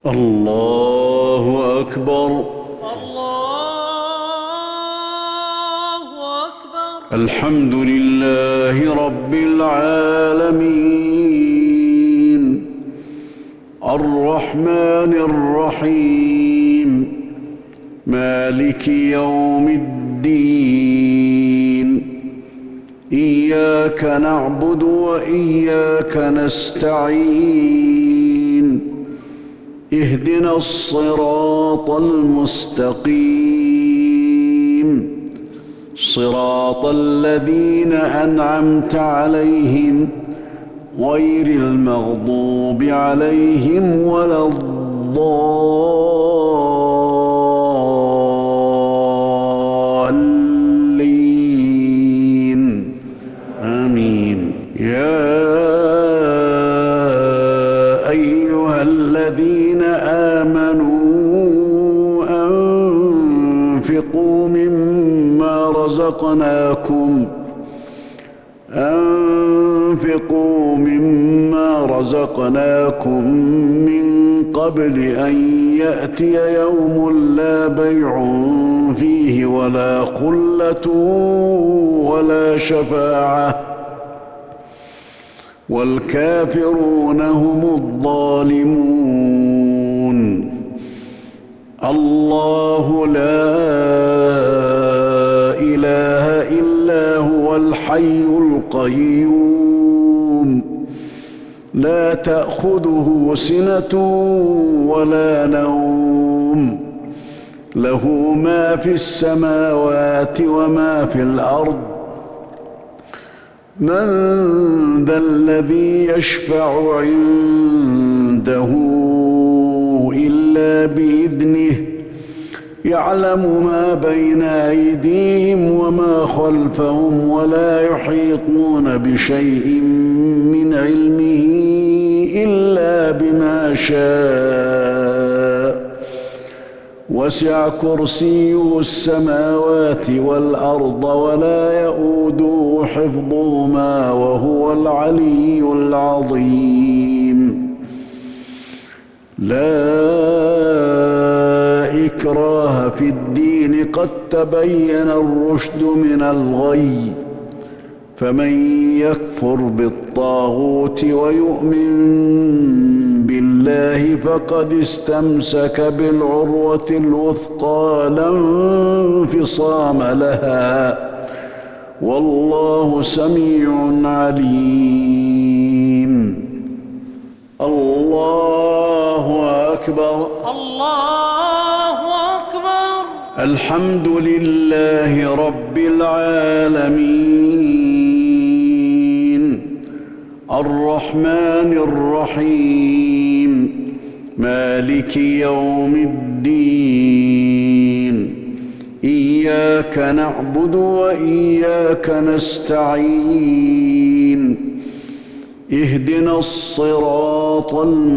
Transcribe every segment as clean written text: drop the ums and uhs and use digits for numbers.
الله أكبر. الله أكبر. الحمد لله رب العالمين الرحمن الرحيم مالك يوم الدين إياك نعبد وإياك نستعين اهدنا الصراط المستقيم صراط الذين أنعمت عليهم غير المغضوب عليهم ولا الضالين آمين. يا أيها الذين آمنوا أنفقوا مما رزقناكم من قبل أن يأتي يوم لا بيع فيه ولا خلة ولا شفاعة والكافرون هم الظالمون. الله لا إله إلا هو الحي القيوم لا تأخذه سنة ولا نوم له ما في السماوات وما في الأرض. من ذا الذي يشفع عنده إلا بإذنه يعلم ما بين أيديهم وما خلفهم ولا يحيطون بشيء من علمه إلا بما شاء وسع كرسيه السماوات والأرض ولا يؤوده حفظهما وهو العلي العظيم. لا إكراه في الدين قد تبين الرشد من الغي فمن يكفر بالطاغوت ويؤمن بالله فقد استمسك بالعروة الوثقى لا انفصام لها والله سميع عليم. الله أكبر. الله أكبر. الحمد لله رب العالمين الرحمن الرحيم مالك يوم الدين إياك نعبد وإياك نستعين اهدنا الصراط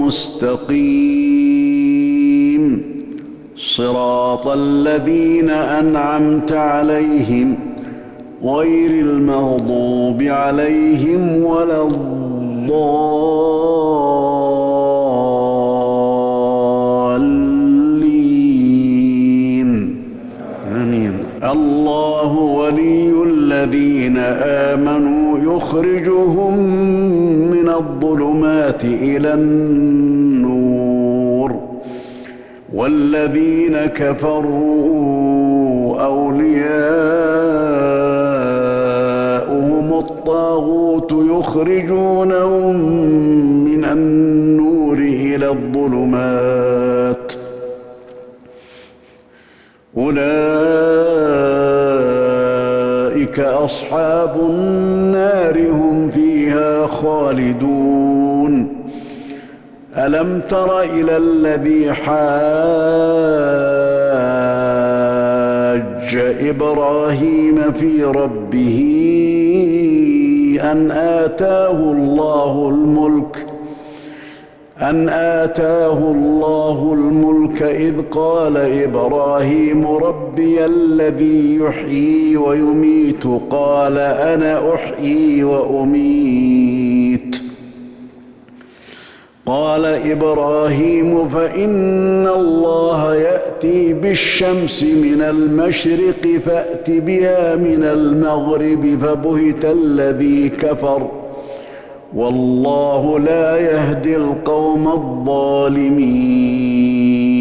المستقيم صراط الذين أنعمت عليهم غير المغضوب عليهم ولا الضالين آمين. الله ولي الذين آمنوا يخرجهم من الظلمات إلى النور والذين كفروا أولياؤهم الطاغوت يخرجونهم من النور إلى الظلمات أولئك أصحاب النار هم فيها خالدون. ألم تر إلى الذي حاج إبراهيم في ربه أن آتاه الله الملك إذ قال إبراهيم ربي الذي يحيي ويميت قال أنا أحيي وأميت قال إبراهيم فإن الله يأتي بالشمس من المشرق فأت بها من المغرب فبهت الذي كفر والله لا يهدي القوم الظالمين